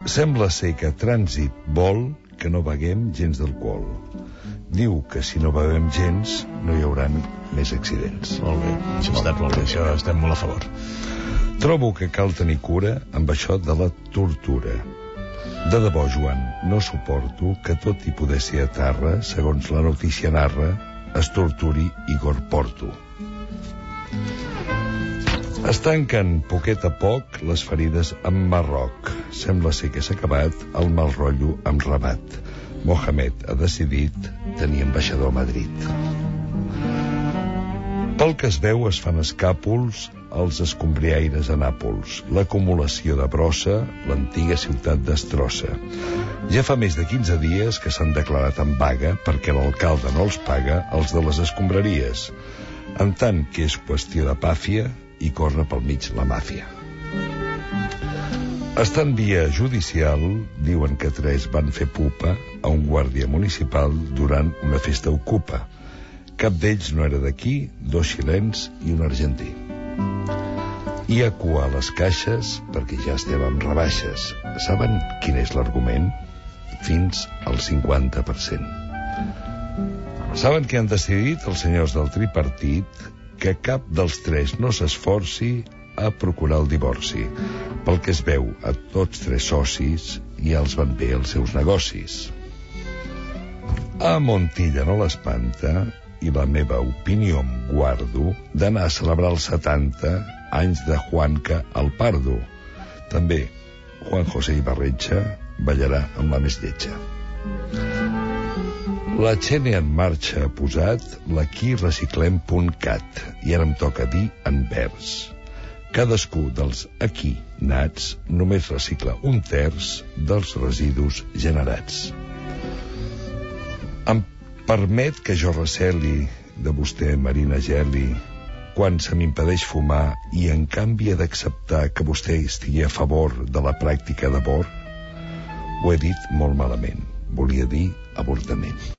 Sembla ser que Trànsit vol que no beguem gens d'alcohol. Diu que si no bevem gens no hi haurà més accidents. Molt bé, això està molt bé, això estem molt a favor. Trobo que cal tenir cura amb això de la tortura. De debò, Joan, no suporto que tot i poder ser atarra, segons la notícia narra, es torturi Igor Porto. Es tanquen poquet a poc les ferides amb Marroc. Sembla ser que s'ha acabat el mal rotllo amb Rabat. Mohamed ha decidit tenir ambaixador a Madrid. Pel que es veu es fan escàpols als escombriaires a Nàpols. L'acumulació de brossa, l'antiga ciutat destrossa. Ja fa més de 15 dies que s'han declarat en vaga perquè l'alcalde no els paga els de les escombraries. En tant que és qüestió de pàfia i corre pel mig la màfia. Estant via judicial, diuen que 3 van fer pupa a un guàrdia municipal durant una festa ocupa. Cap d'ells no era d'aquí, 2 xilens i un argentí. Hi ha cua a les caixes perquè ja estem amb rebaixes. Saben quin és l'argument? Fins al 50%. Saben què han decidit els senyors del tripartit? Que cap dels 3 no s'esforci a procurar el divorci. Pel que es veu, a tots 3 socis ja els van bé els seus negocis. A Montilla no l'espanta, i la meva opinió em guardo, d'anar a celebrar els 70 anys de Juanca al Pardo. També Juan José Ibarretxe ballarà amb la més lletja. La Xene en marxa ha posat l'aquirreciclem.cat i ara em toca dir en vers. Cadascú dels aquí nats només recicla 1/3 dels residus generats. Em permet que jo receli de vostè, Marina Geli, quan se m'impedeix fumar i en canvi he d'acceptar que vostè estigui a favor de la pràctica d'abort? Ho he dit molt malament. Volia dir avortament.